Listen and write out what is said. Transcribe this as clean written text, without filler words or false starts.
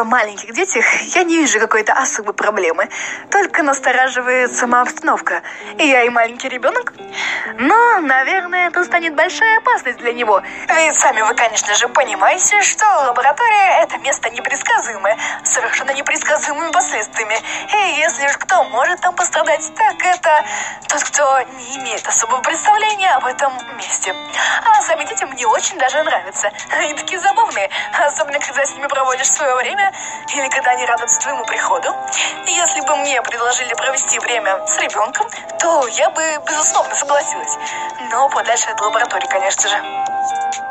маленьких детях я не вижу какой-то особой проблемы. Только настораживает сама обстановка. И я и маленький ребенок. Но, наверное, это станет большая опасность для него. Ведь сами вы, конечно же, понимаете, что лаборатория – это место непредсказуемое, с совершенно непредсказуемыми последствиями. И если уж кто может там пострадать, так это тот, кто не имеет особого представления об этом месте. А сами дети мне очень даже нравятся. Они такие забавные, особенно когда с ними проводишь свое время или когда они радуются твоему приходу. Если бы мне предложили провести время с ребенком, то я бы, безусловно, согласилась. Но подальше от лаборатории, конечно же.